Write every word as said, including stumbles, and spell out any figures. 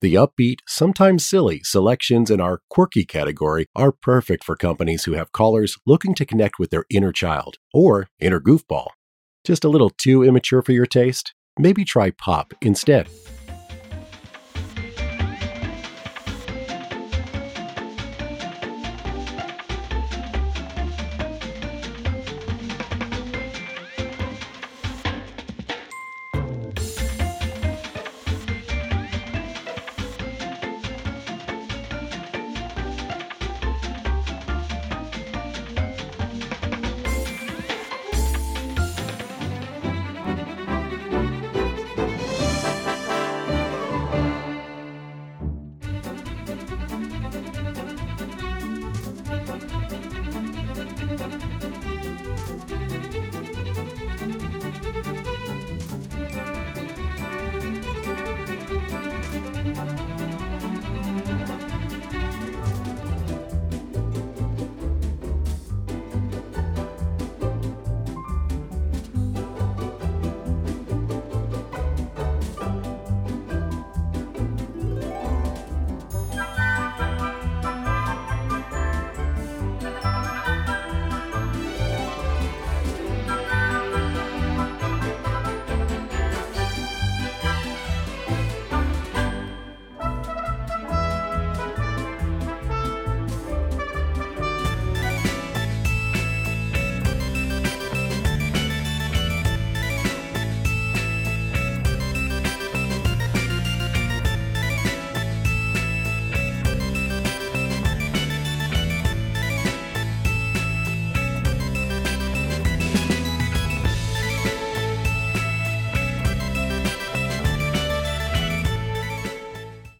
The upbeat, sometimes silly, selections in our quirky category are perfect for companies who have callers looking to connect with their inner child or inner goofball. Just a little too immature for your taste? Maybe try pop instead.